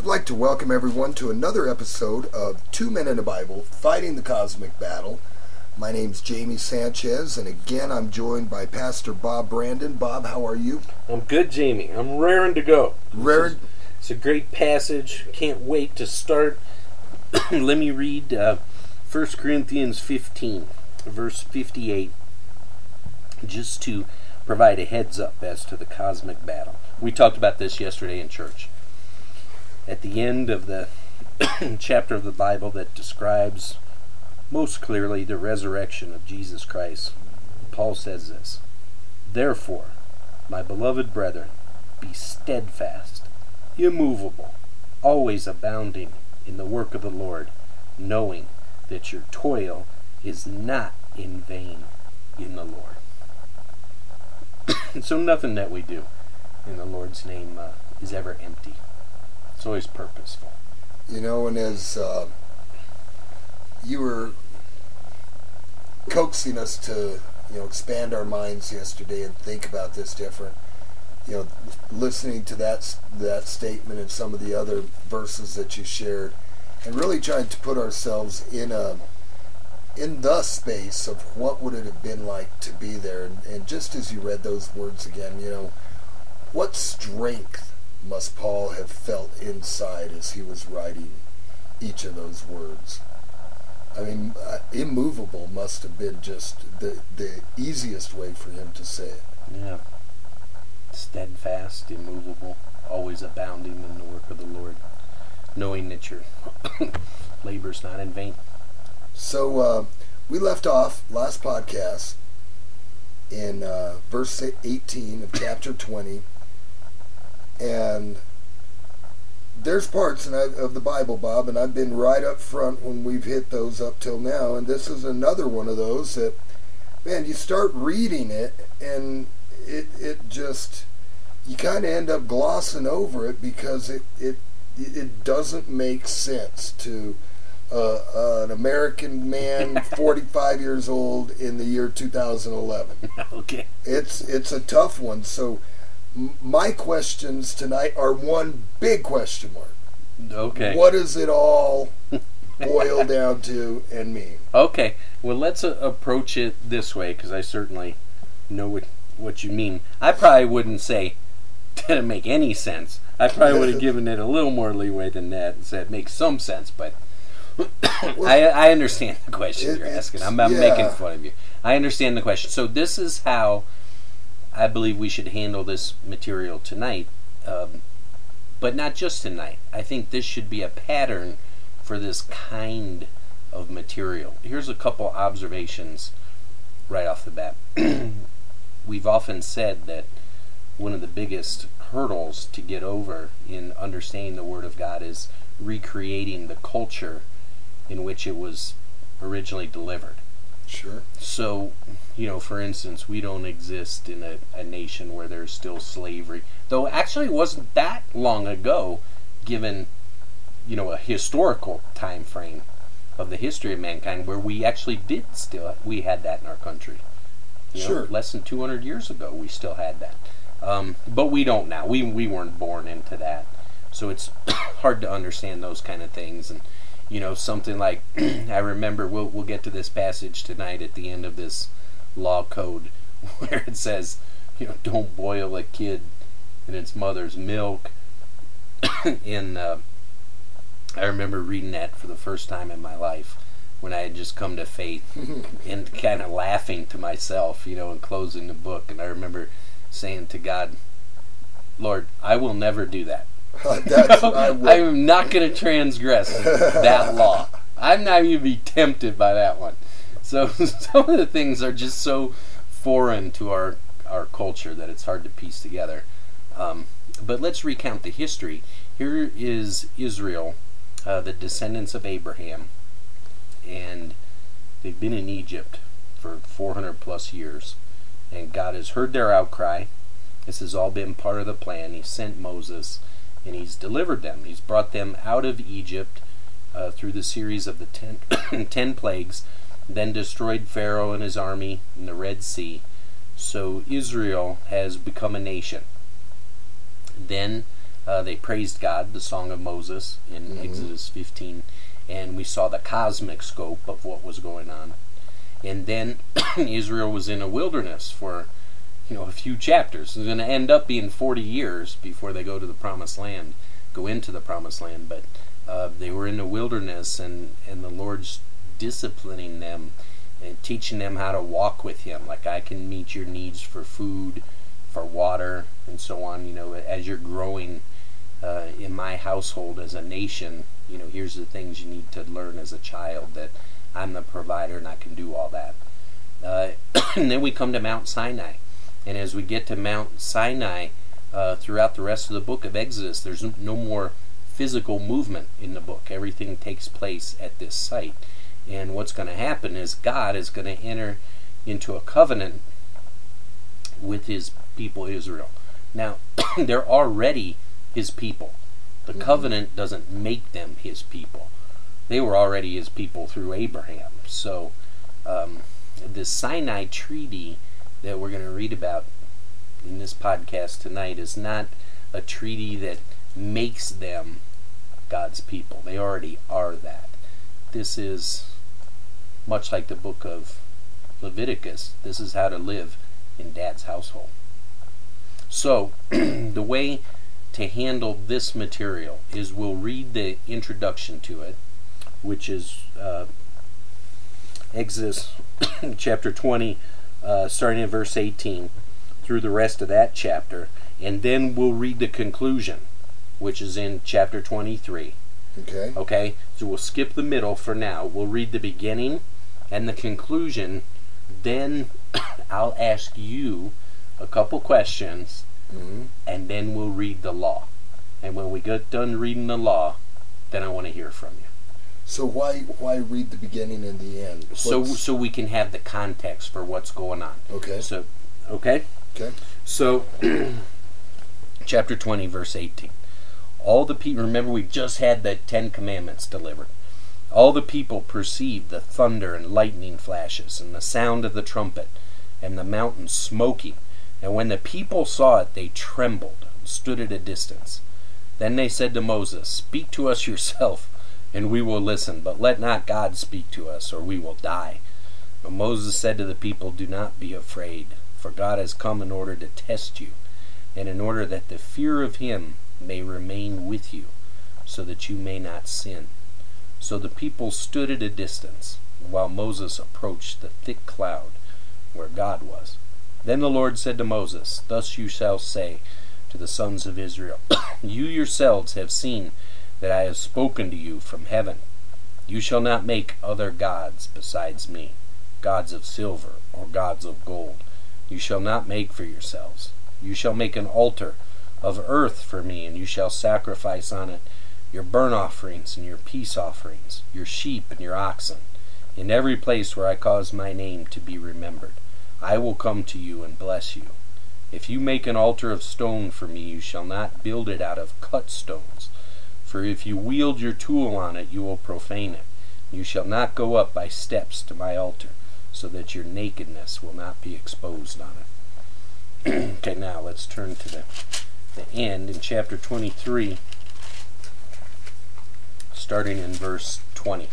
like to welcome everyone to another episode of Two Men in the Bible, Fighting the Cosmic Battle. My name's Jamie Sanchez, and again I'm joined by Pastor Bob Brandon. Bob, how are you? I'm good, Jamie. I'm raring to go. It's a great passage. Can't wait to start. Let me read 1 Corinthians 15, verse 58, just to provide a heads up as to the cosmic battle. We talked about this yesterday in church. At the end of the chapter of the Bible that describes most clearly the resurrection of Jesus Christ, Paul says this: "Therefore, my beloved brethren, be steadfast, immovable, always abounding in the work of the Lord, knowing that your toil is not in vain in the Lord." So nothing that we do in the Lord's name is ever empty. It's always purposeful. You know, and as you were coaxing us to, expand our minds yesterday and think about this different, listening to that statement and some of the other verses that you shared, and really trying to put ourselves in the space of what would it have been like to be there. And just as you read those words again, what strength must Paul have felt inside as he was writing each of those words? I mean, immovable must have been just the easiest way for him to say it. Yeah. Steadfast, immovable, always abounding in the work of the Lord, knowing that your labor's not in vain. So we left off last podcast in verse 18 of chapter 20, and there's parts of the Bible, Bob, and I've been right up front when we've hit those up till now, and this is another one of those that, man, you start reading it, and it just, you kind of end up glossing over it because it doesn't make sense to an American man 45 years old in the year 2011. Okay. It's a tough one. So my questions tonight are one big question mark. Okay. What does it all boil down to and mean? Okay. Well, let's approach it this way, because I certainly know what you mean. I probably wouldn't say didn't make any sense. I probably would have given it a little more leeway than that and said make some sense, but I understand the question you're asking. I'm making fun of you. I understand the question. So this is how I believe we should handle this material tonight, but not just tonight. I think this should be a pattern for this kind of material. Here's a couple observations right off the bat. We've often said that one of the biggest hurdles to get over in understanding the Word of God is recreating the culture in which it was originally delivered. Sure. So, for instance, we don't exist in a nation where there's still slavery. Though actually it wasn't that long ago, given, a historical time frame of the history of mankind, where we actually we had that in our country. Sure. Less than 200 years ago we still had that. But we don't now. We weren't born into that. So it's hard to understand those kind of things. And something like, I remember, we'll get to this passage tonight at the end of this law code where it says, don't boil a kid in its mother's milk. And I remember reading that for the first time in my life when I had just come to faith and kind of laughing to myself, and closing the book. And I remember saying to God, Lord, I will never do that. I'm not going to transgress that law. I'm not even be tempted by that one. So some of the things are just so foreign to our culture that it's hard to piece together. But let's recount the history. Here is Israel, the descendants of Abraham, and they've been in Egypt for 400 plus years, and God has heard their outcry. This has all been part of the plan. He sent Moses, and he's delivered them. He's brought them out of Egypt through the series of the 10 plagues, then destroyed Pharaoh and his army in the Red Sea. So Israel has become a nation. Then They praised God, the Song of Moses in Exodus 15, and we saw the cosmic scope of what was going on. And then Israel was in a wilderness for a few chapters. It's going to end up being 40 years before they go into the promised land. But they were in the wilderness, and the Lord's disciplining them and teaching them how to walk with Him. Like, I can meet your needs for food, for water, and so on. As you're growing in my household as a nation, here's the things you need to learn as a child, that I'm the provider and I can do all that. And then we come to Mount Sinai. And as we get to Mount Sinai, throughout the rest of the book of Exodus, there's no more physical movement in the book. Everything takes place at this site. And what's going to happen is God is going to enter into a covenant with His people Israel. Now, they're already His people. The covenant doesn't make them His people. They were already His people through Abraham. So the Sinai Treaty that we're going to read about in this podcast tonight is not a treaty that makes them God's people. They already are that. This is much like the book of Leviticus. This is how to live in Dad's household. So the way to handle this material is we'll read the introduction to it, which is Exodus chapter 20, starting in verse 18, through the rest of that chapter, and then we'll read the conclusion, which is in chapter 23. Okay? So we'll skip the middle for now. We'll read the beginning and the conclusion. Then I'll ask you a couple questions, and then we'll read the law. And when we get done reading the law, then I want to hear from you. So why read the beginning and the end? So we can have the context for what's going on. Okay. Okay. So chapter 20, verse 18. All the people, remember we just had the 10 Commandments delivered. All the people perceived the thunder and lightning flashes and the sound of the trumpet and the mountain smoking. And when the people saw it, they trembled and stood at a distance. Then they said to Moses, "Speak to us yourself, and we will listen, but let not God speak to us, or we will die." But Moses said to the people, "Do not be afraid, for God has come in order to test you, and in order that the fear of Him may remain with you, so that you may not sin." So the people stood at a distance, while Moses approached the thick cloud where God was. Then the Lord said to Moses, "Thus you shall say to the sons of Israel, You yourselves have seen that I have spoken to you from heaven. You shall not make other gods besides me, gods of silver or gods of gold. You shall not make for yourselves. You shall make an altar of earth for me, and you shall sacrifice on it your burnt offerings and your peace offerings, your sheep and your oxen. In every place where I cause my name to be remembered, I will come to you and bless you. If you make an altar of stone for me, you shall not build it out of cut stones. For if you wield your tool on it, you will profane it. You shall not go up by steps to my altar, so that your nakedness will not be exposed on it." Okay, now let's turn to the end in chapter 23, starting in verse 20.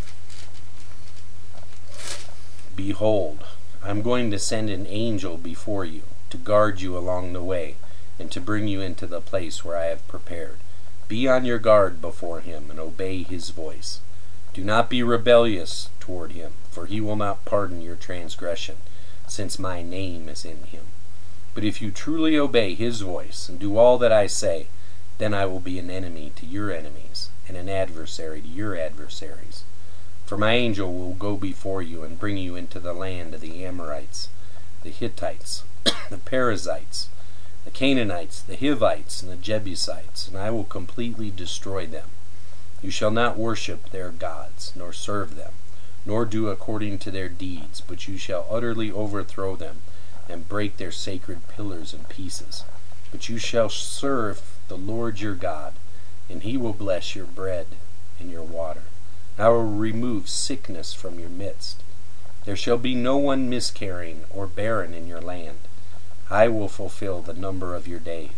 "Behold, I'm going to send an angel before you, to guard you along the way, and to bring you into the place where I have prepared. Be on your guard before him, and obey his voice. Do not be rebellious toward him, for he will not pardon your transgression, since my name is in him. But if you truly obey his voice, and do all that I say, then I will be an enemy to your enemies, and an adversary to your adversaries. For my angel will go before you, and bring you into the land of the Amorites, the Hittites, the Perizzites, the Canaanites, the Hivites, and the Jebusites, and I will completely destroy them. You shall not worship their gods, nor serve them, nor do according to their deeds, but you shall utterly overthrow them, and break their sacred pillars in pieces. But you shall serve the Lord your God, and he will bless your bread and your water. I will remove sickness from your midst. There shall be no one miscarrying or barren in your land. I will fulfill the number of your days.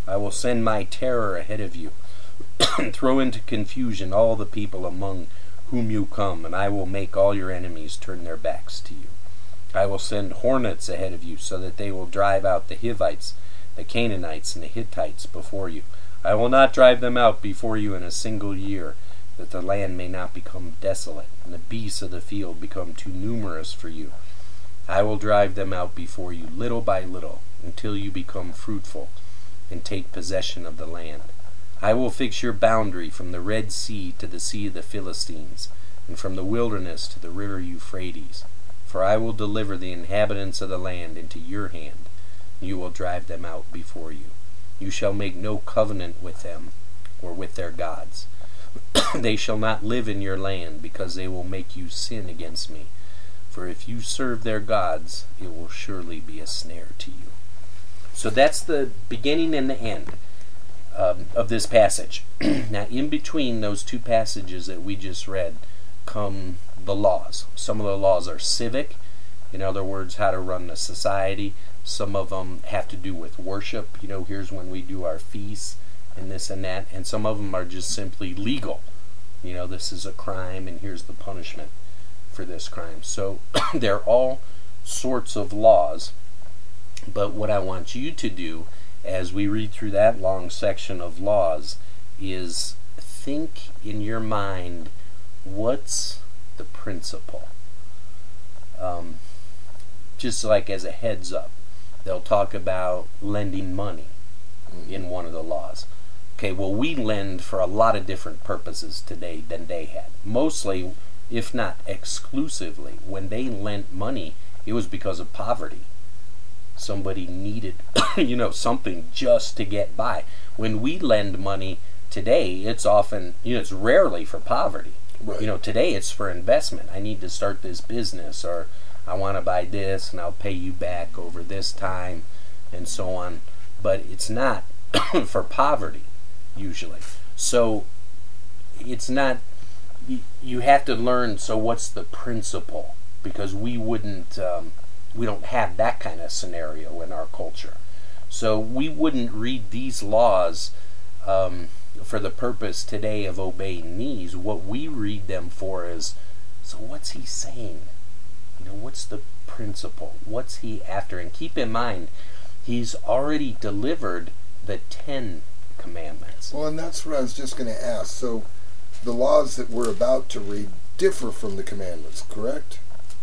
I will send my terror ahead of you, and throw into confusion all the people among whom you come, and I will make all your enemies turn their backs to you. I will send hornets ahead of you, so that they will drive out the Hivites, the Canaanites, and the Hittites before you. I will not drive them out before you in a single year, that the land may not become desolate, and the beasts of the field become too numerous for you. I will drive them out before you, little by little, until you become fruitful, and take possession of the land. I will fix your boundary from the Red Sea to the Sea of the Philistines, and from the wilderness to the river Euphrates. For I will deliver the inhabitants of the land into your hand, and you will drive them out before you. You shall make no covenant with them, or with their gods. They shall not live in your land, because they will make you sin against me. For if you serve their gods, it will surely be a snare to you. So that's the beginning and the end of this passage. Now, in between those two passages that we just read come the laws. Some of the laws are civic, in other words, how to run a society. Some of them have to do with worship. Here's when we do our feasts and this and that. And some of them are just simply legal. This is a crime, and here's the punishment for this crime. So they're all sorts of laws. But what I want you to do as we read through that long section of laws is think in your mind, what's the principle? Just like as a heads up, they'll talk about lending money in one of the laws. Okay, well, we lend for a lot of different purposes today than they had. Mostly, if not exclusively, when they lent money, it was because of poverty. Somebody needed, something just to get by. When we lend money today, it's often, it's rarely for poverty. Right. Today it's for investment. I need to start this business, or I want to buy this, and I'll pay you back over this time, and so on. But it's not for poverty, usually. So it's not, you have to learn, so what's the principle? Because we don't have that kind of scenario in our culture. So we wouldn't read these laws for the purpose today of obeying these. What we read them for is, so what's he saying? What's the principle? What's he after? And keep in mind, he's already delivered the 10 commandments. Well, and that's what I was just going to ask. So the laws that we're about to read differ from the commandments, correct?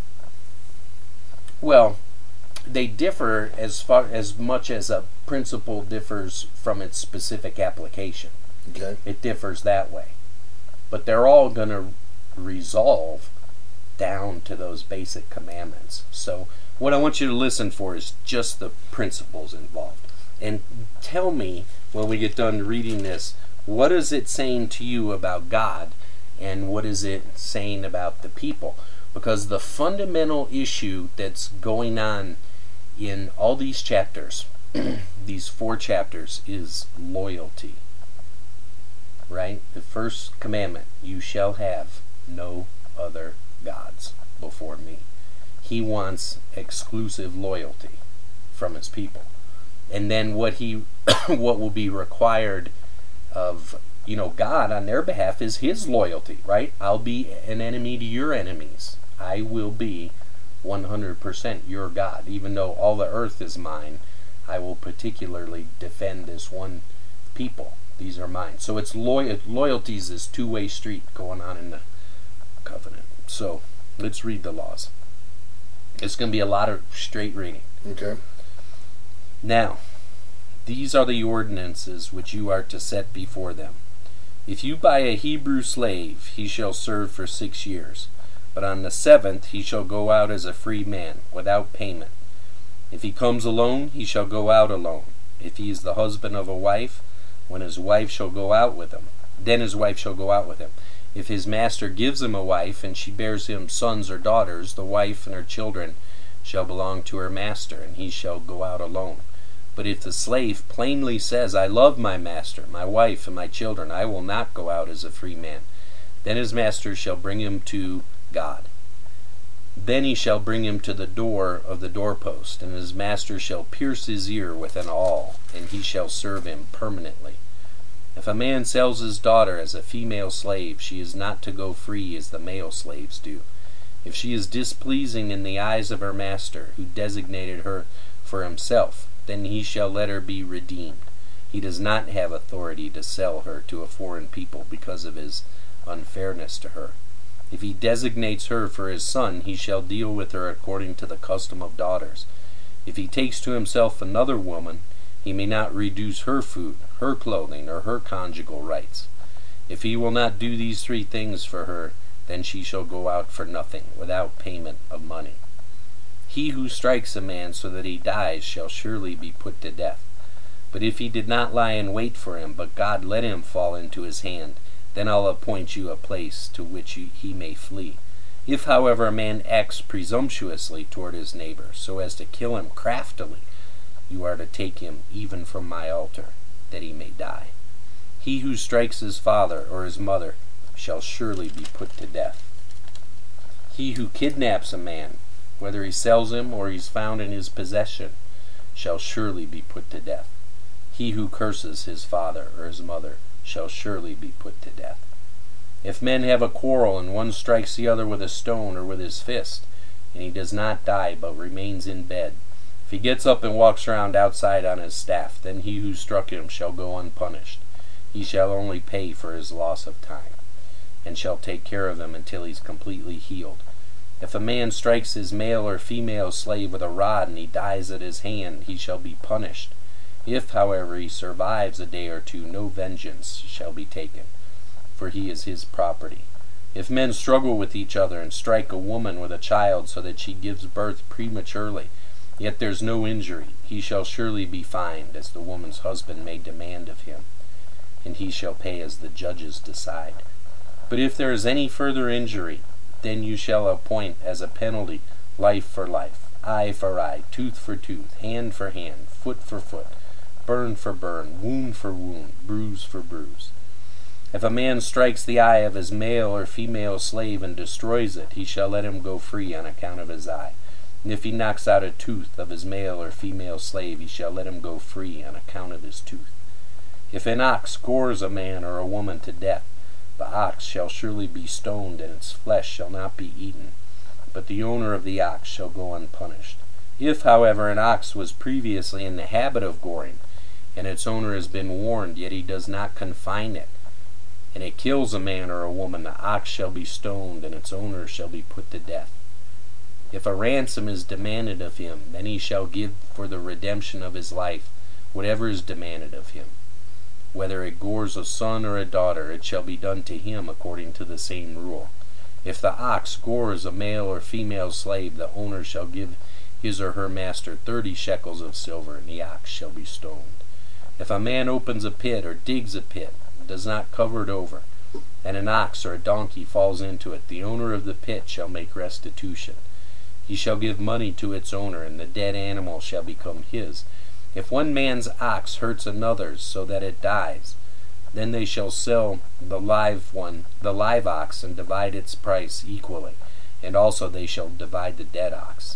Well, they differ as much as a principle differs from its specific application. Okay. It differs that way. But they're all going to resolve down to those basic commandments. So what I want you to listen for is just the principles involved. And tell me, when we get done reading this, what is it saying to you about God, and what is it saying about the people? Because the fundamental issue that's going on in all these chapters, these 4 chapters, is loyalty. Right? The first commandment, you shall have no other gods before me. He wants exclusive loyalty from his people. And then what will be required of God on their behalf is his loyalty, right? I'll be an enemy to your enemies. I will be 100% your God. Even though all the earth is mine, I will particularly defend this one people. These are mine. So it's loyalty is this two-way street going on in the covenant. So let's read the laws. It's going to be a lot of straight reading. Okay. Now, these are the ordinances which you are to set before them. If you buy a Hebrew slave, he shall serve for 6 years. But on the 7th he shall go out as a free man, without payment. If he comes alone, he shall go out alone. If he is the husband of a wife, then his wife shall go out with him. If his master gives him a wife, and she bears him sons or daughters, the wife and her children shall belong to her master, and he shall go out alone. But if the slave plainly says, I love my master, my wife, and my children, I will not go out as a free man, then his master shall bring him to God. Then he shall bring him to the door of the doorpost, and his master shall pierce his ear with an awl, and he shall serve him permanently. If a man sells his daughter as a female slave, she is not to go free as the male slaves do. If she is displeasing in the eyes of her master, who designated her for himself, then he shall let her be redeemed. He does not have authority to sell her to a foreign people because of his unfairness to her. If he designates her for his son, he shall deal with her according to the custom of daughters. If he takes to himself another woman, he may not reduce her food, her clothing, or her conjugal rights. If he will not do these 3 things for her, then she shall go out for nothing, without payment of money. He who strikes a man so that he dies shall surely be put to death. But if he did not lie in wait for him, but God let him fall into his hand, then I'll appoint you a place to which he may flee. If, however, a man acts presumptuously toward his neighbor, so as to kill him craftily, you are to take him even from my altar, that he may die. He who strikes his father or his mother shall surely be put to death. He who kidnaps a man, whether he sells him or he's found in his possession, shall surely be put to death. He who curses his father or his mother shall surely be put to death. If men have a quarrel, and one strikes the other with a stone or with his fist, and he does not die but remains in bed, if he gets up and walks around outside on his staff, then he who struck him shall go unpunished. He shall only pay for his loss of time, and shall take care of him until he's completely healed. If a man strikes his male or female slave with a rod, and he dies at his hand, he shall be punished. If, however, he survives a day or 2, no vengeance shall be taken, for he is his property. If men struggle with each other and strike a woman with a child so that she gives birth prematurely, yet there's no injury, he shall surely be fined, as the woman's husband may demand of him, and he shall pay as the judges decide. But if there is any further injury, then you shall appoint as a penalty life for life, eye for eye, tooth for tooth, hand for hand, foot for foot, burn for burn, wound for wound, bruise for bruise. If a man strikes the eye of his male or female slave and destroys it, he shall let him go free on account of his eye. And if he knocks out a tooth of his male or female slave, he shall let him go free on account of his tooth. If an ox gores a man or a woman to death, the ox shall surely be stoned, and its flesh shall not be eaten, but the owner of the ox shall go unpunished. If, however, an ox was previously in the habit of goring, and its owner has been warned, yet he does not confine it, and it kills a man or a woman, the ox shall be stoned, and its owner shall be put to death. If a ransom is demanded of him, then he shall give for the redemption of his life whatever is demanded of him. Whether it gores a son or a daughter, it shall be done to him according to the same rule. If the ox gores a male or female slave, the owner shall give his or her master 30 shekels of silver, and the ox shall be stoned. If a man opens a pit or digs a pit, and does not cover it over, and an ox or a donkey falls into it, the owner of the pit shall make restitution. He shall give money to its owner, and the dead animal shall become his. If one man's ox hurts another's so that it dies, then they shall sell the live ox, and divide its price equally, and also they shall divide the dead ox.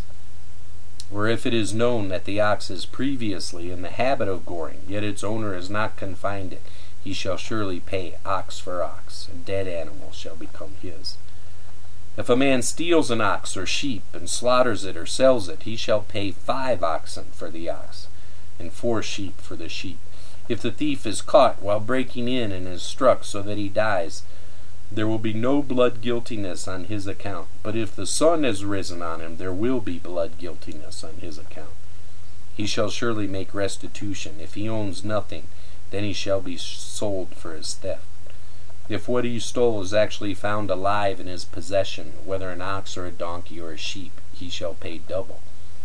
Or if it is known that the ox is previously in the habit of goring, yet its owner has not confined it, he shall surely pay ox for ox, and dead animal shall become his. If a man steals an ox or sheep, and slaughters it or sells it, he shall pay 5 oxen for the ox, and 4 sheep for the sheep. If the thief is caught while breaking in and is struck so that he dies, there will be no blood guiltiness on his account. But if the sun has risen on him, there will be blood guiltiness on his account. He shall surely make restitution. If he owns nothing, then he shall be sold for his theft. If what he stole is actually found alive in his possession, whether an ox or a donkey or a sheep, he shall pay double.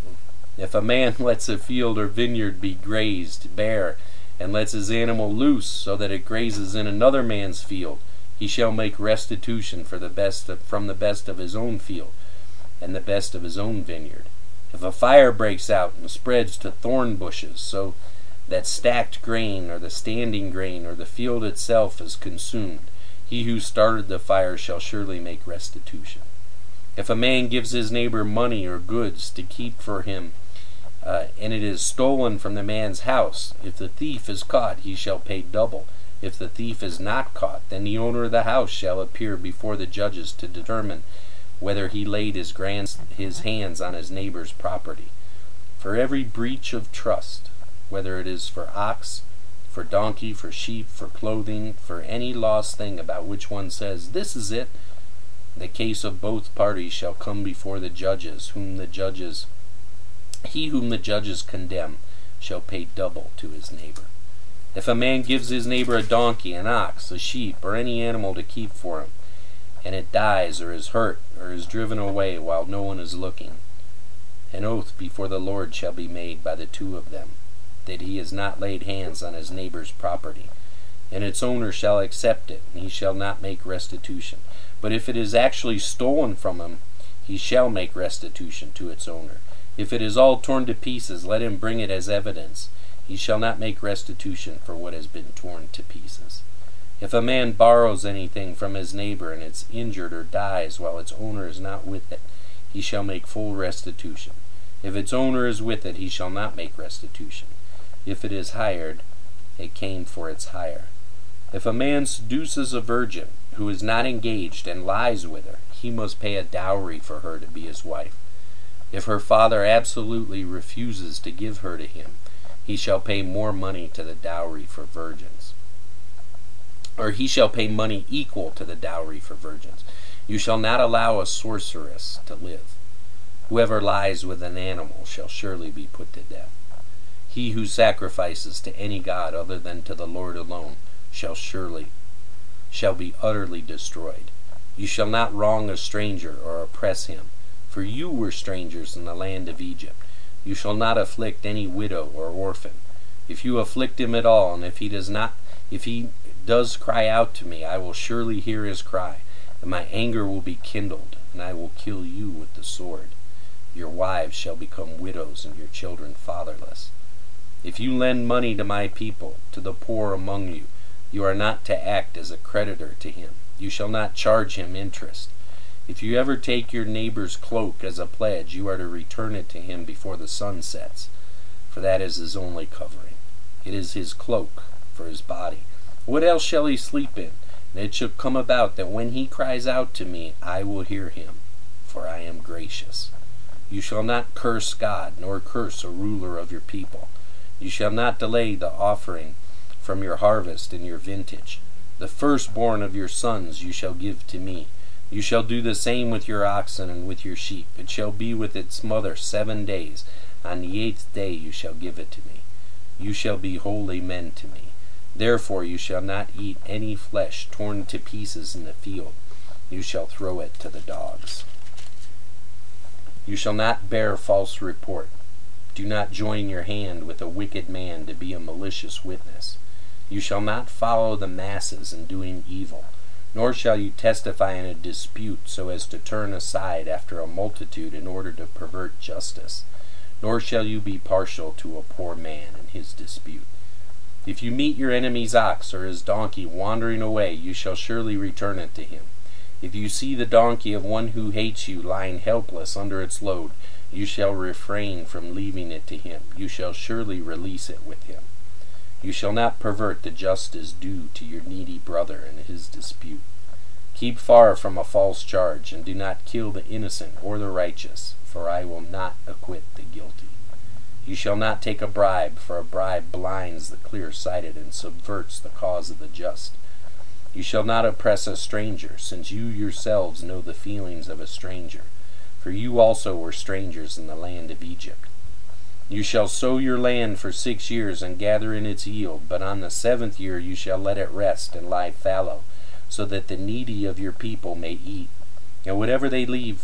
If a man lets a field or vineyard be grazed bare, and lets his animal loose so that it grazes in another man's field, he shall make restitution from the best of his own field, and the best of his own vineyard. If a fire breaks out and spreads to thorn bushes, so that stacked grain or the standing grain or the field itself is consumed, he who started the fire shall surely make restitution. If a man gives his neighbor money or goods to keep for him, and it is stolen from the man's house, if the thief is caught, he shall pay double. If the thief is not caught, then the owner of the house shall appear before the judges to determine whether he laid his hands on his neighbor's property. For every breach of trust, whether it is for ox, for donkey, for sheep, for clothing, for any lost thing about which one says, "This is it," the case of both parties shall come before the judges, he whom the judges condemn shall pay double to his neighbor. If a man gives his neighbor a donkey, an ox, a sheep, or any animal to keep for him, and it dies or is hurt or is driven away while no one is looking, an oath before the Lord shall be made by the two of them, that he has not laid hands on his neighbor's property, and its owner shall accept it, and he shall not make restitution. But if it is actually stolen from him, he shall make restitution to its owner. If it is all torn to pieces, let him bring it as evidence. He shall not make restitution for what has been torn to pieces. If a man borrows anything from his neighbor, and it's injured or dies while its owner is not with it, he shall make full restitution. If its owner is with it, he shall not make restitution. If it is hired, it came for its hire. If a man seduces a virgin who is not engaged and lies with her, he must pay a dowry for her to be his wife. If her father absolutely refuses to give her to him, he shall pay more money to the dowry for virgins. Or he shall pay money equal to the dowry for virgins. You shall not allow a sorceress to live. Whoever lies with an animal shall surely be put to death. He who sacrifices to any god other than to the Lord alone shall be utterly destroyed. You shall not wrong a stranger or oppress him, for you were strangers in the land of Egypt. You shall not afflict any widow or orphan. If you afflict him at all, and if he does cry out to me, I will surely hear his cry, and my anger will be kindled, and I will kill you with the sword. Your wives shall become widows, and your children fatherless. If you lend money to my people, to the poor among you, you are not to act as a creditor to him. You shall not charge him interest. If you ever take your neighbor's cloak as a pledge, you are to return it to him before the sun sets, for that is his only covering. It is his cloak for his body. What else shall he sleep in? And it shall come about that when he cries out to me, I will hear him, for I am gracious. You shall not curse God, nor curse a ruler of your people. You shall not delay the offering from your harvest and your vintage. The firstborn of your sons you shall give to me. You shall do the same with your oxen and with your sheep. It shall be with its mother 7 days. On the 8th day you shall give it to me. You shall be holy men to me. Therefore you shall not eat any flesh torn to pieces in the field. You shall throw it to the dogs. You shall not bear false report. Do not join your hand with a wicked man to be a malicious witness. You shall not follow the masses in doing evil, nor shall you testify in a dispute so as to turn aside after a multitude in order to pervert justice, nor shall you be partial to a poor man in his dispute. If you meet your enemy's ox or his donkey wandering away, you shall surely return it to him. If you see the donkey of one who hates you lying helpless under its load, you shall refrain from leaving it to him. You shall surely release it with him. You shall not pervert the justice due to your needy brother in his dispute. Keep far from a false charge, and do not kill the innocent or the righteous, for I will not acquit the guilty. You shall not take a bribe, for a bribe blinds the clear-sighted and subverts the cause of the just. You shall not oppress a stranger, since you yourselves know the feelings of a stranger, for you also were strangers in the land of Egypt. You shall sow your land for 6 years and gather in its yield, but on the 7th year you shall let it rest and lie fallow, so that the needy of your people may eat. And whatever they leave,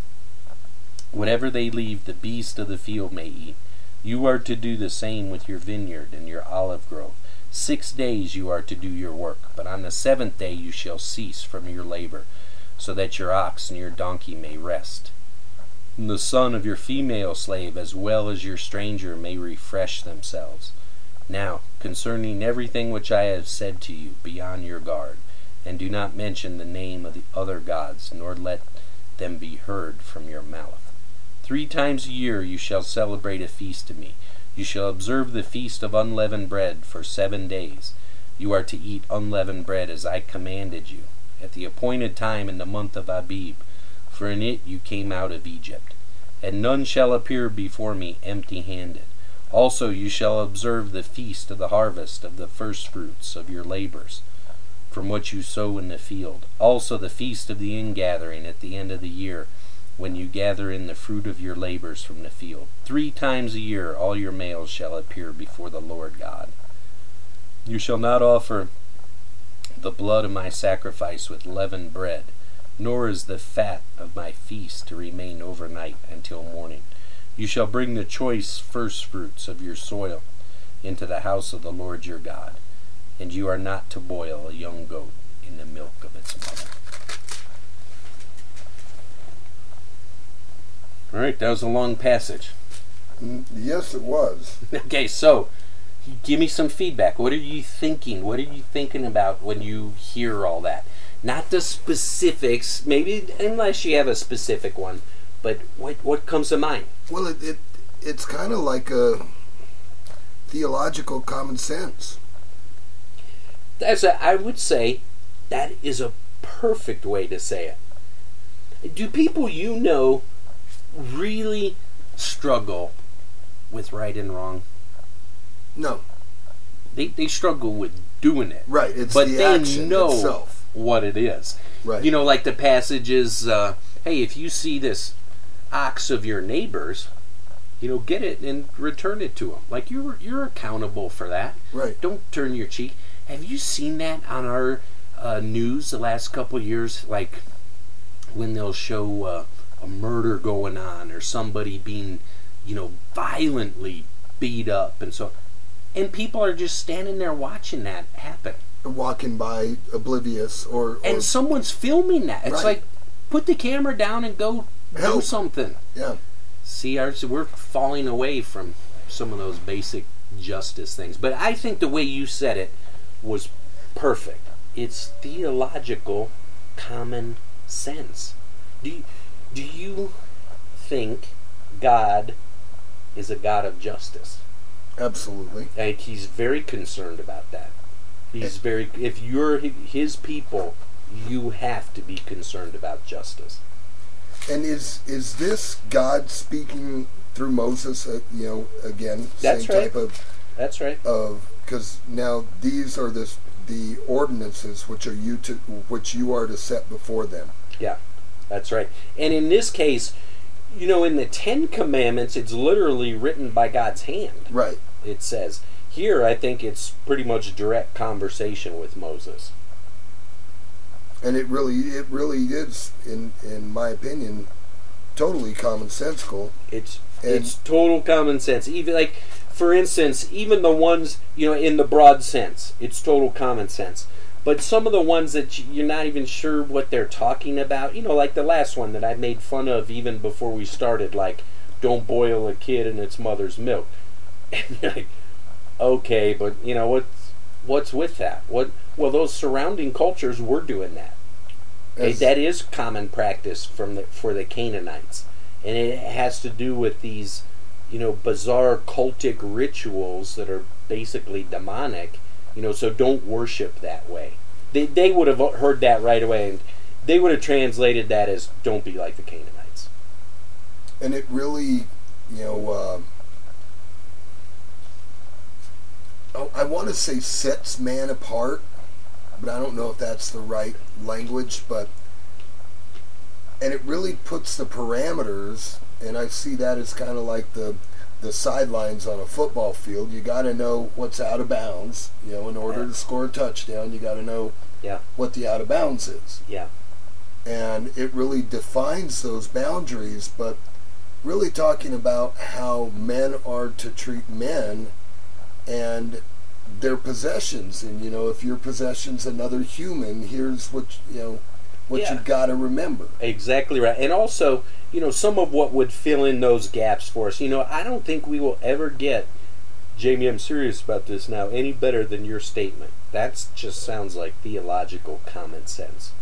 the beast of the field may eat. You are to do the same with your vineyard and your olive grove. 6 days you are to do your work, but on the 7th day you shall cease from your labor, so that your ox and your donkey may rest. And the son of your female slave as well as your stranger may refresh themselves. Now, concerning everything which I have said to you, be on your guard, and do not mention the name of the other gods, nor let them be heard from your mouth. 3 times a year you shall celebrate a feast to me. You shall observe the feast of unleavened bread for 7 days. You are to eat unleavened bread as I commanded you, at the appointed time in the month of Abib, for in it you came out of Egypt. And none shall appear before me empty-handed. Also you shall observe the feast of the harvest of the firstfruits of your labors, from what you sow in the field. Also the feast of the ingathering at the end of the year, when you gather in the fruit of your labors from the field. 3 times a year all your males shall appear before the Lord God. You shall not offer the blood of my sacrifice with leavened bread, nor is the fat of my feast to remain overnight until morning. You shall bring the choice firstfruits of your soil into the house of the Lord your God, and you are not to boil a young goat in the milk of its mother. All right, that was a long passage. Yes, it was. Okay, so give me some feedback. What are you thinking? What are you thinking about when you hear all that? Not the specifics, maybe unless you have a specific one, but what comes to mind? Well, it's kind of like a theological common sense. I would say that is a perfect way to say it. Do people you know really struggle with right and wrong? No. They struggle with doing it. Right, it's but the they action know itself. What it is. Right. You know, like the passage is, hey, if you see this ox of your neighbor's, get it and return it to them. Like you're accountable for that. Right. Don't turn your cheek. Have you seen that on our news the last couple of years? Like when they'll show a murder going on or somebody being, violently beat up and so, and people are just standing there watching that happen. Walking by oblivious or and someone's filming that. It's right. Like, put the camera down and go do something. Yeah. See, we're falling away from some of those basic justice things. But I think the way you said it was perfect. It's theological common sense. Do you think God is a God of justice? Absolutely. And he's very concerned about that. If you're his people, you have to be concerned about justice. And is this God speaking through Moses? Again, That's same right. type of. That's right. Because now these are the ordinances which you are to set before them. Yeah, that's right. And in this case, in the 10 Commandments, it's literally written by God's hand. Right. It says. Here, I think it's pretty much direct conversation with Moses. And it really is, in my opinion, totally commonsensical. It's total common sense. Even like, for instance, even the ones in the broad sense, it's total common sense. But some of the ones that you're not even sure what they're talking about, like the last one that I made fun of even before we started, like, don't boil a kid in its mother's milk. And you're like, okay, but what's with that? Well, those surrounding cultures were doing that. Okay, that is common practice for the Canaanites, and it has to do with these, bizarre cultic rituals that are basically demonic. So don't worship that way. They would have heard that right away, and they would have translated that as don't be like the Canaanites. And it really, I want to say sets man apart, but I don't know if that's the right language, and it really puts the parameters, and I see that as kind of like the sidelines on a football field. You got to know what's out of bounds, in order to score a touchdown. You got to know what the out of bounds is. Yeah. And it really defines those boundaries, but really talking about how men are to treat men and their possessions, and if your possession's another human, here's what you've got to remember. Exactly right. And also, some of what would fill in those gaps for us. I don't think we will ever get, Jamie, I'm serious about this now, any better than your statement. That just sounds like theological common sense.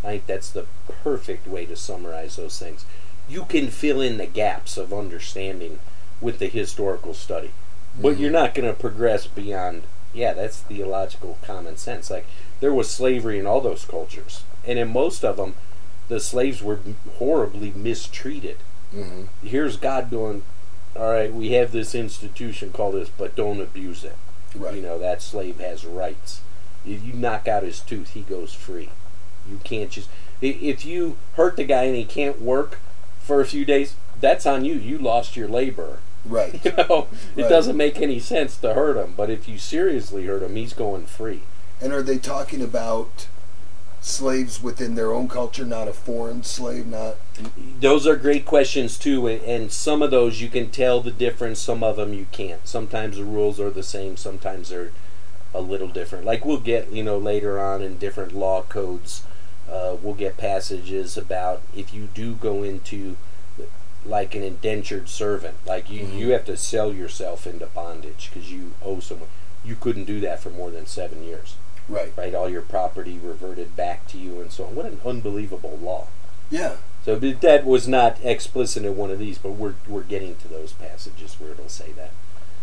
I think that's the perfect way to summarize those things. You can fill in the gaps of understanding with the historical study, but you're not going to progress beyond, that's theological common sense. Like, there was slavery in all those cultures, and in most of them, the slaves were horribly mistreated. Mm-hmm. Here's God going, all right, we have this institution called this, but don't abuse it. Right. You know, that slave has rights. If you knock out his tooth, he goes free. You can't just... If you hurt the guy and he can't work for a few days, that's on you. You lost your labor. Right. You know, it Right. doesn't make any sense to hurt him. But if you seriously hurt him, he's going free. And are they talking about slaves within their own culture, not a foreign slave, not... Those are great questions too, and some of those you can tell the difference, some of them you can't. Sometimes the rules are the same, sometimes they're a little different. Like we'll get, later on in different law codes, we'll get passages about if you do go into like an indentured servant, like you have to sell yourself into bondage because you owe someone. You couldn't do that for more than 7 years. Right, all your property reverted back to you and so on. What an unbelievable law. Yeah. So that was not explicit in one of these, but we're getting to those passages where it'll say that.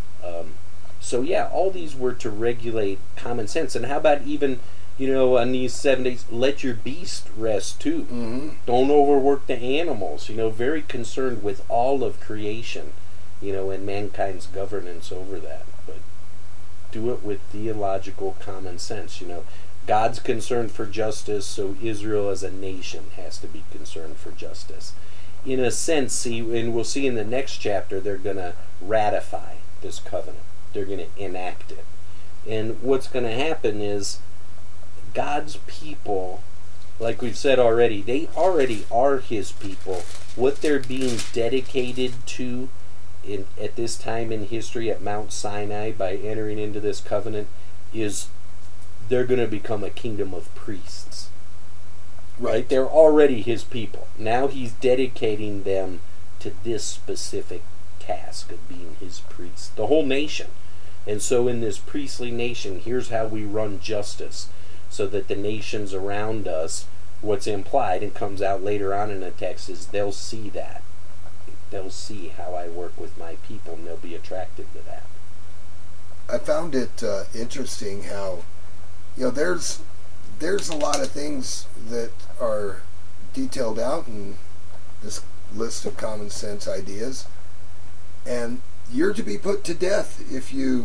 All these were to regulate common sense. And how about even, on these 7 days, let your beast rest too. Mm-hmm. Don't overwork the animals. Very concerned with all of creation, and mankind's governance over that. But do it with theological common sense. God's concerned for justice, so Israel as a nation has to be concerned for justice. In a sense, and we'll see in the next chapter, they're going to ratify this covenant. They're going to enact it. And what's going to happen is God's people, like we've said already, they already are his people. What they're being dedicated to at this time in history at Mount Sinai by entering into this covenant is they're going to become a kingdom of priests. Right? They're already his people. Now he's dedicating them to this specific task of being his priest. The whole nation. And so in this priestly nation, here's how we run justice so that the nations around us, what's implied and comes out later on in the text is they'll see that. They'll see how I work with my people and they'll be attracted to that. I found it interesting how there's a lot of things that are detailed out in this list of common sense ideas, and you're to be put to death if you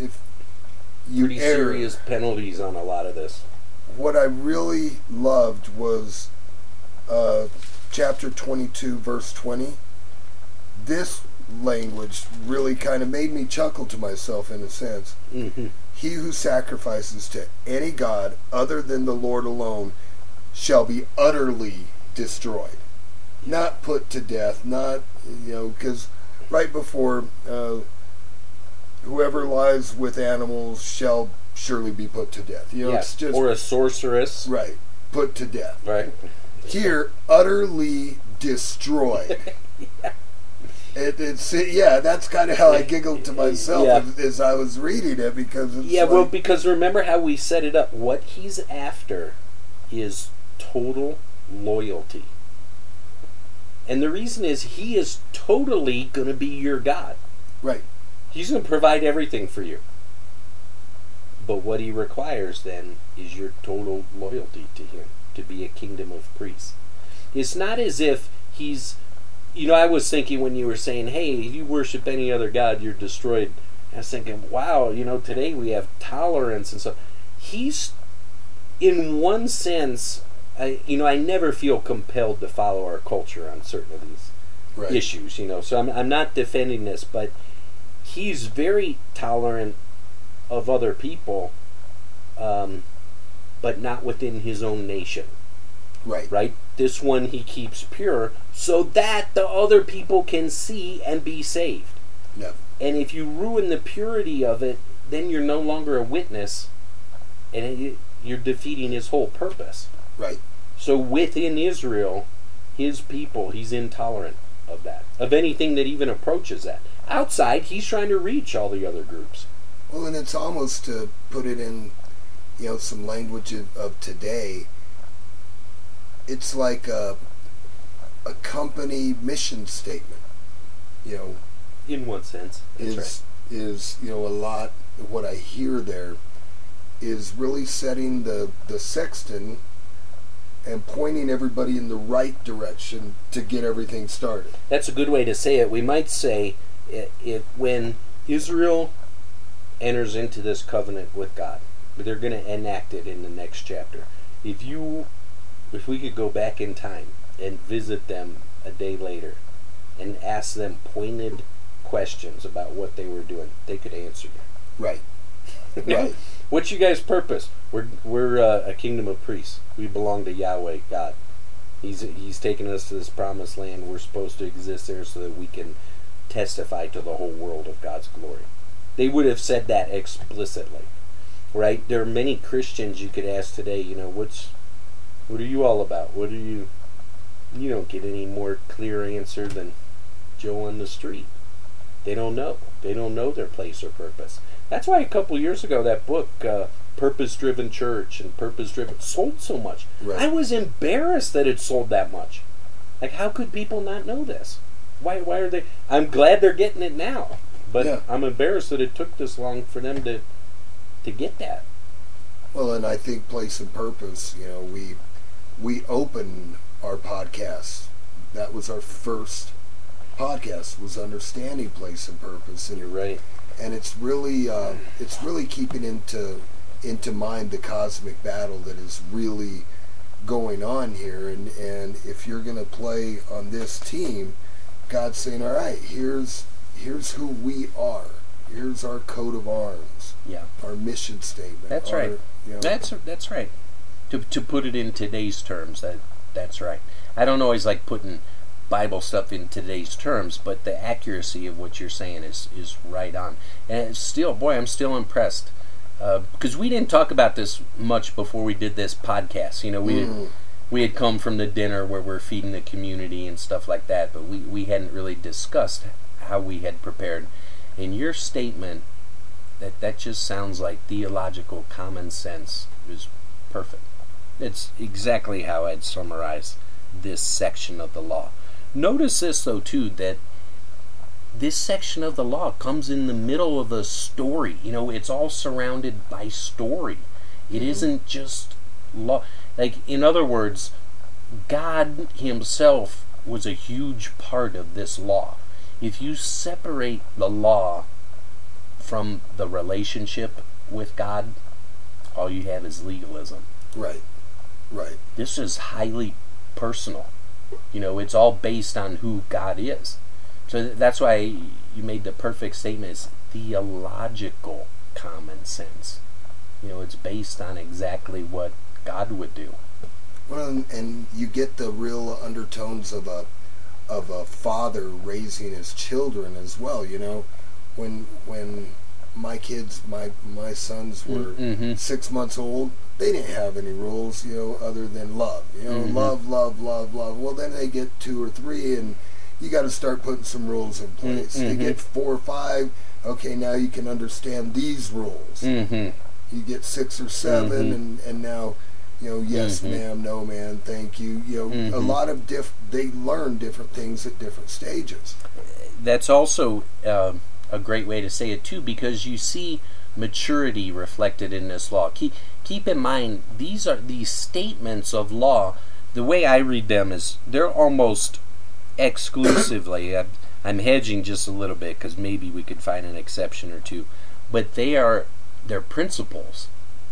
Pretty err. serious penalties on a lot of this. What I really loved was chapter 22, verse 20. This language really kind of made me chuckle to myself in a sense. Mm-hmm. He who sacrifices to any god other than the Lord alone shall be utterly destroyed. Not put to death, not, because right before, whoever lies with animals shall surely be put to death. It's just... Or a sorceress. Right. Put to death. Right. Here, utterly destroyed. Yeah. That's kind of how I giggled to myself as I was reading it because it's because remember how we set it up. What he's after is total loyalty. And the reason is he is totally going to be your God. Right. He's going to provide everything for you. But what he requires then is your total loyalty to him, to be a kingdom of priests. It's not as if he's... I was thinking when you were saying, hey, if you worship any other god, you're destroyed. I was thinking, wow, today we have tolerance and stuff. He's, in one sense, I never feel compelled to follow our culture on certain of these issues, So I'm not defending this, but he's very tolerant of other people, but not within his own nation. Right? This one he keeps pure so that the other people can see and be saved. Yeah. And if you ruin the purity of it, then you're no longer a witness and you're defeating his whole purpose. Right. So within Israel, his people, he's intolerant of that, of anything that even approaches that. Outside, he's trying to reach all the other groups. Well, and it's almost, to put it in some language of today, it's like a company mission statement. You know, in one sense, is a lot of what I hear there is really setting the sexton and pointing everybody in the right direction to get everything started. That's a good way to say it. We might say when Israel enters into this covenant with God, but they're going to enact it in the next chapter. If we could go back in time and visit them a day later and ask them pointed questions about what they were doing, they could answer you. Right. Right. What's you guys' purpose? We're a kingdom of priests. We belong to Yahweh God. He's taken us to this promised land. We're supposed to exist there so that we can testify to the whole world of God's glory. They would have said that explicitly, right? There are many Christians you could ask today, what are you all about? You don't get any more clear answer than Joe on the street. They don't know. They don't know their place or purpose. That's why a couple years ago that book, Purpose Driven Church and Purpose Driven, sold so much. Right. I was embarrassed that it sold that much. Like, how could people not know this? Why are they? I'm glad they're getting it now, but yeah. I'm embarrassed that it took this long for them to get that. Well, and I think Place and Purpose, we opened our podcast. That was our first podcast, was Understanding Place and Purpose. And you're right. And it's really keeping into mind the cosmic battle that is really going on here. And if you're going to play on this team, God's saying, all right, here's who we are. Here's our coat of arms. Yeah. Our mission statement. That's right. That's right. To put it in today's terms, that's right. I don't always like putting Bible stuff in today's terms, but the accuracy of what you're saying is right on. And it's still, I'm still impressed. Because we didn't talk about this much before we did this podcast. We had come from the dinner where we're feeding the community and stuff like that, but we hadn't really discussed how we had prepared. In your statement, that just sounds like theological common sense is perfect. It's exactly how I'd summarize this section of the law. Notice this, though, too, that this section of the law comes in the middle of a story. It's all surrounded by story. It isn't just law. Like, in other words, God himself was a huge part of this law. If you separate the law from the relationship with God, all you have is legalism. Right. This is highly personal. It's all based on who God is. So that's why you made the perfect statement. It's theological common sense. It's based on exactly what God would do. Well, and you get the real undertones of a father raising his children as well. When my kids, my sons were 6 months old, they didn't have any rules, other than love. Love. Well, then they get 2 or 3, and you got to start putting some rules in place. They get 4 or 5. Okay, now you can understand these rules. You get 6 or 7, and now, yes, ma'am, no, ma'am, thank you. A lot of they learn different things at different stages. That's also a great way to say it too, because you see maturity reflected in this law. Keep in mind, these statements of law. The way I read them is they're almost exclusively. I'm hedging just a little bit because maybe we could find an exception or two, but they're principles.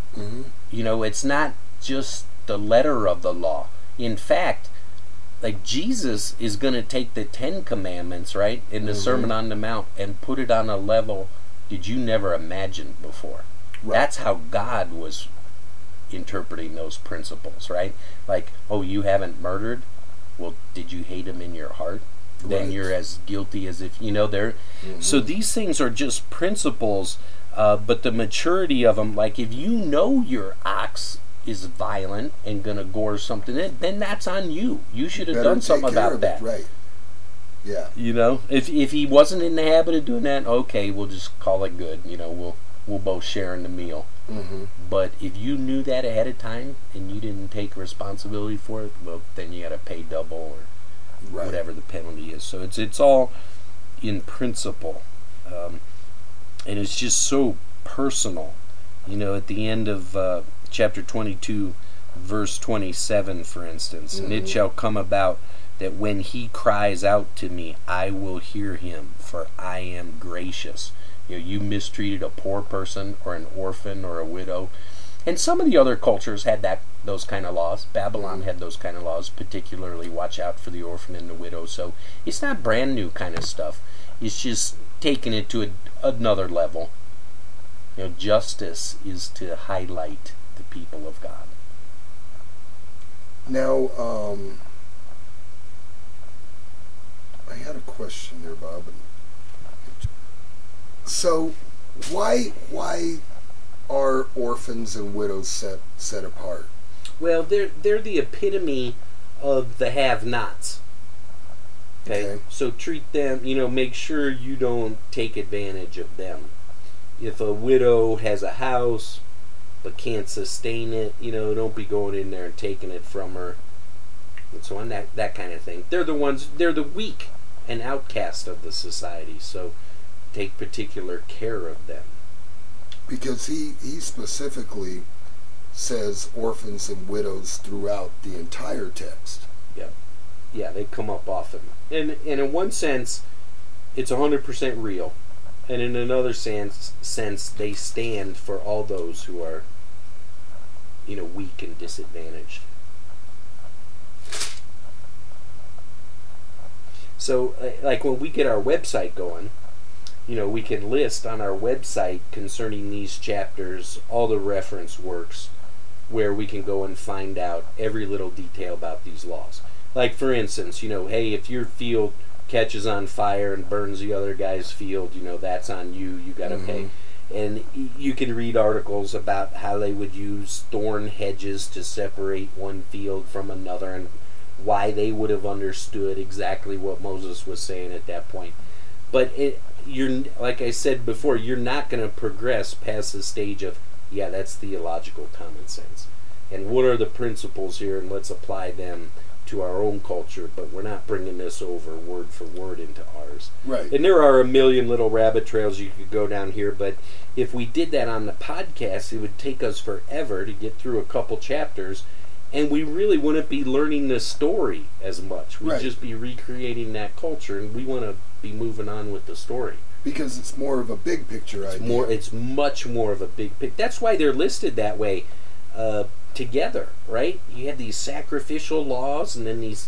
It's not just the letter of the law. In fact, like, Jesus is going to take the 10 Commandments, right, in the Sermon on the Mount and put it on a level did you never imagine before. Right. That's how God was interpreting those principles, right? Like, oh, you haven't murdered? Well, did you hate him in your heart? Then you're as guilty as if, they're... So these things are just principles, but the maturity of them, like, if you know your ox is violent and gonna gore something in, then that's on you. You should have done something about that. Right. Yeah. If he wasn't in the habit of doing that, okay, we'll just call it good. We'll both share in the meal. Mm-hmm. But if you knew that ahead of time and you didn't take responsibility for it, well, then you got to pay double or whatever the penalty is. So it's all in principle, and it's just so personal. At the end of chapter 22, verse 27, for instance, and it shall come about that when he cries out to me, I will hear him, for I am gracious. You mistreated a poor person or an orphan or a widow. And some of the other cultures had those kind of laws. Babylon had those kind of laws, particularly watch out for the orphan and the widow. So it's not brand new kind of stuff. It's just taking it to another level. Justice is to highlight the people of God. Now, I had a question there, Bob. So, why are orphans and widows set apart? Well, they're the epitome of the have-nots. Okay? So treat them, make sure you don't take advantage of them. If a widow has a house but can't sustain it, don't be going in there and taking it from her. And so on, that kind of thing. They're the weak and outcast of the society. So take particular care of them. Because he specifically says orphans and widows throughout the entire text. Yeah, they come up often. And in one sense, it's 100% real. And in another sense, they stand for all those who are, weak and disadvantaged. So, like when we get our website going, we can list on our website concerning these chapters all the reference works where we can go and find out every little detail about these laws. Like, for instance, hey, if your field catches on fire and burns the other guy's field, that's on you. You got to pay. And you can read articles about how they would use thorn hedges to separate one field from another and why they would have understood exactly what Moses was saying at that point. But you're, like I said before, you're not going to progress past the stage of, that's theological common sense. And what are the principles here, and let's apply them to our own culture, but we're not bringing this over word for word into ours. Right. And there are a million little rabbit trails you could go down here, but if we did that on the podcast, it would take us forever to get through a couple chapters, and we really wouldn't be learning the story as much. We'd just be recreating that culture, and we want to be moving on with the story. Because it's more of a big picture idea. It's much more of a big picture. That's why they're listed that way together, right? You have these sacrificial laws, and then these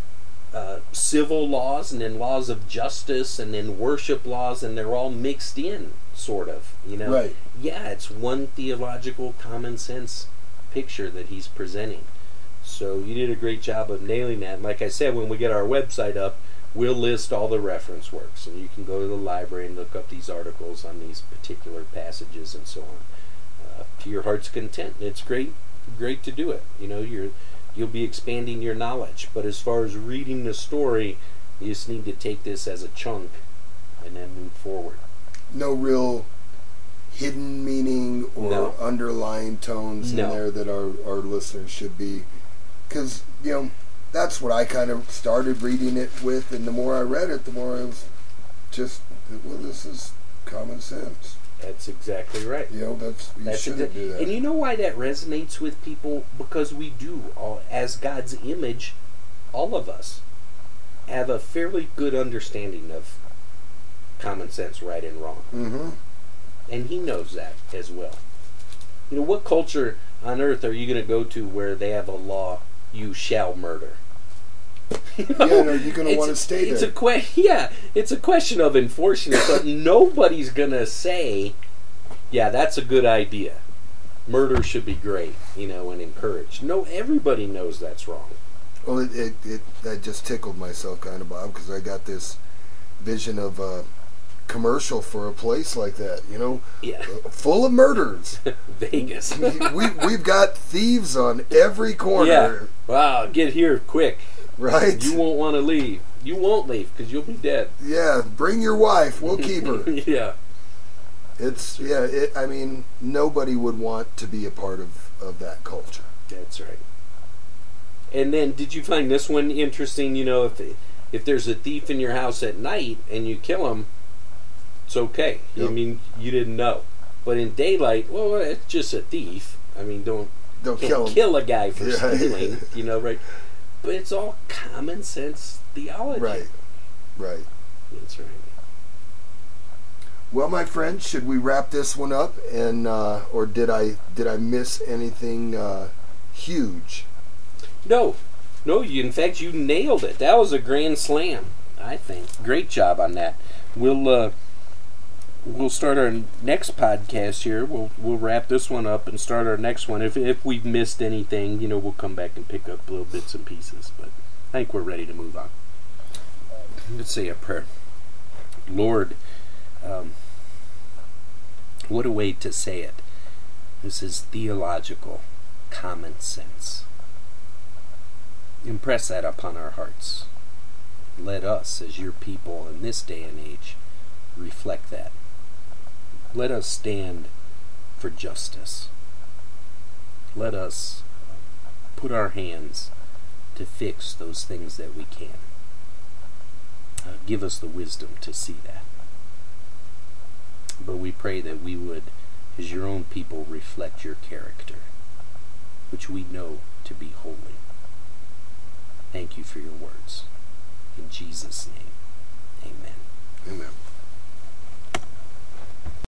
civil laws, and then laws of justice, and then worship laws, and they're all mixed in, sort of. Right. Yeah, it's one theological common sense picture that he's presenting. So you did a great job of nailing that. And like I said, when we get our website up, we'll list all the reference works, and you can go to the library and look up these articles on these particular passages and so on, to your heart's content. And it's great to do it. You'll be expanding your knowledge. But as far as reading the story, you just need to take this as a chunk and then move forward. No real hidden meaning or underlying tones in there that our listeners should be, because that's what I kind of started reading it with, and the more I read it, the more I was just, this is common sense. That's exactly right. You shouldn't do that. And you know why that resonates with people? Because we do, as God's image, all of us have a fairly good understanding of common sense, right and wrong. Mm-hmm. And he knows that as well. What culture on earth are you going to go to where they have a law, you shall murder? You're going to want to stay there. It's a question of enforcing it, but nobody's going to say, that's a good idea. Murder should be great, and encouraged. No, everybody knows that's wrong. Well, that just tickled myself kind of, Bob, because I got this vision of a commercial for a place like that, full of murders. Vegas. We've got thieves on every corner. Yeah. Wow, get here quick. Right. You won't want to leave. You won't leave because you'll be dead. Yeah, bring your wife. We'll keep her. Yeah. It's I mean, nobody would want to be a part of that culture. That's right. And then, did you find this one interesting? You know, if there's a thief in your house at night and you kill him, it's okay. Yep. I mean, you didn't know. But in daylight, well, it's just a thief. I mean, don't kill a guy for stealing. You know, right? But it's all common sense theology. Right. That's right. Well, my friend, should we wrap this one up? And or did I miss anything huge? No. In fact, you nailed it. That was a grand slam, I think. Great job on that. We'll start our next podcast here. We'll wrap this one up and start our next one. If we've missed anything, you know, we'll come back and pick up little bits and pieces. But I think we're ready to move on. Let's say a prayer. Lord, what a way to say it. This is theological common sense. Impress that upon our hearts. Let us, as your people in this day and age, reflect that. Let us stand for justice. Let us put our hands to fix those things that we can. Give us the wisdom to see that. But we pray that we would, as your own people, reflect your character, which we know to be holy. Thank you for your words. In Jesus' name, amen. Amen.